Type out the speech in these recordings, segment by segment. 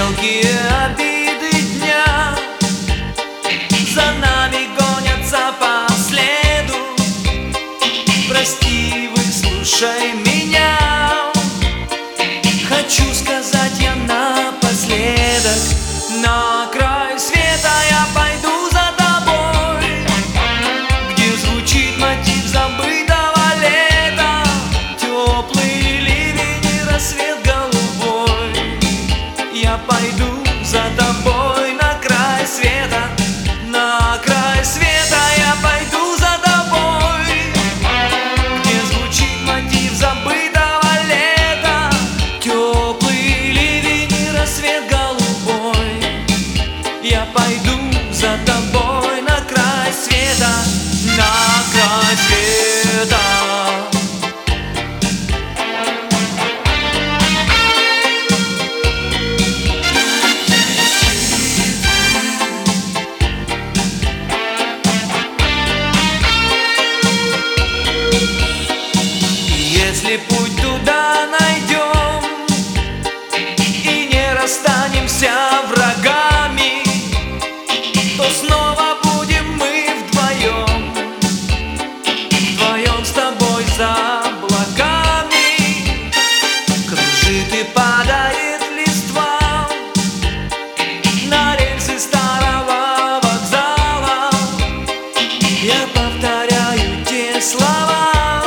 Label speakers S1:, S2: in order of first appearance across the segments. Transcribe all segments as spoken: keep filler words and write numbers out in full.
S1: Мелкие обиды дня за нами гонятся по следу. Прости, выслушай меня, хочу сказать я напоследок. На край света я пойду за тобой, где звучит мотив забытого лета, теплый ливень и рассвет голубой. Я пойду за тобой на край света, на край света я пойду за тобой, где звучит мотив забытого лета, теплый ливень и рассвет голубой. Я пойду за тобой на край света, на край света. Если путь туда найдем и не расстанемся врагами, то снова будем мы вдвоем, вдвоем с тобой за облаками. Кружит и падает листва на рельсы старого вокзала. Я повторяю те слова,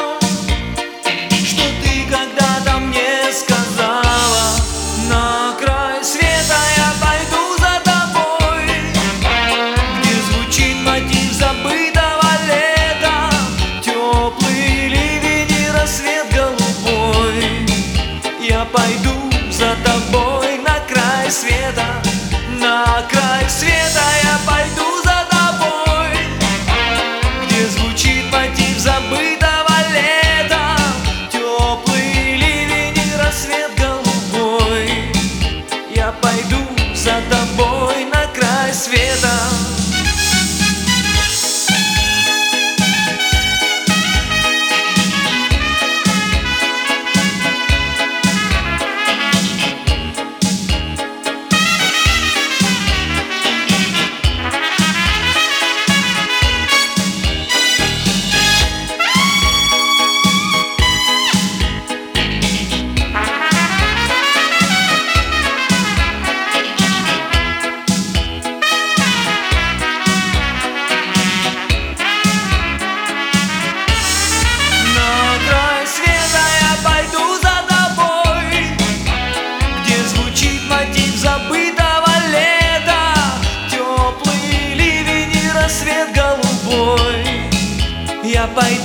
S1: что ты когда-то мне сказала. На край света я пойду за тобой, где звучит мотив забытого лета, теплый ливень и рассвет голубой. Я пойду за тобой на край света, на край света я пойду за тобой, где звучит мотив забытого лета, теплый ливень и рассвет голубой. Я пойду за тобой на край света. Я пойду